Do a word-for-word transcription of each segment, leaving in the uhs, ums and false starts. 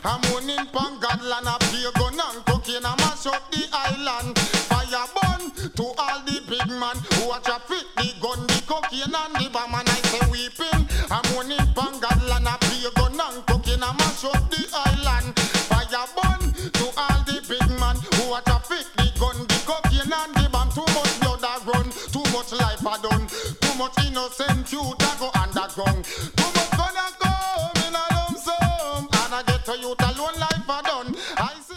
I'm running pan Godland, a play gun and cocaine, I mash up the island. Fire burn to all the big man who watch a fit the gun, the cocaine and the bomb. And I say weeping, I'm running pan Godland, a play gun and cocaine, I mash up the island. Fire burn to all the big man who watch a fit the gun, the cocaine and the bomb. Too much blood a run, too much life a done, too much innocent youth a go underground. Too much gun a come in a lump sum, and I get to youth alone life a done. I sing.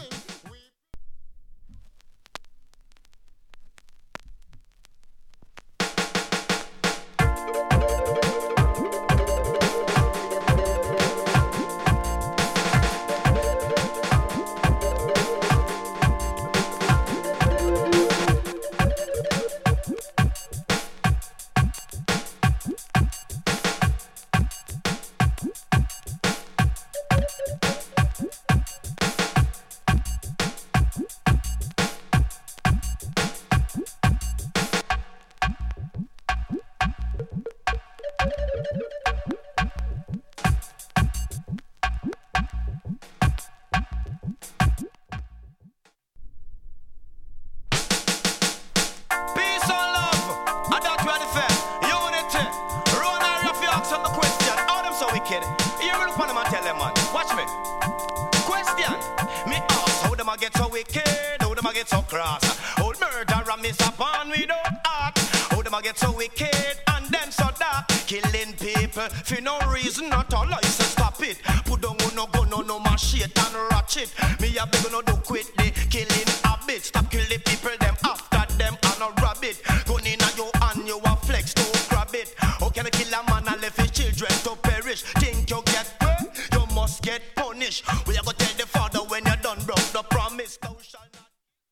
For no reason at all, I say stop it. Put down on no gun, no no machete and ratchet. Me a beg no do quit the killing habit. Stop kill the people, them after them and a rabbit. Gun in a you and you a flex to grab it. How can I kill a man and left his children to perish? Think you get hurt, you must get punished. We a go tell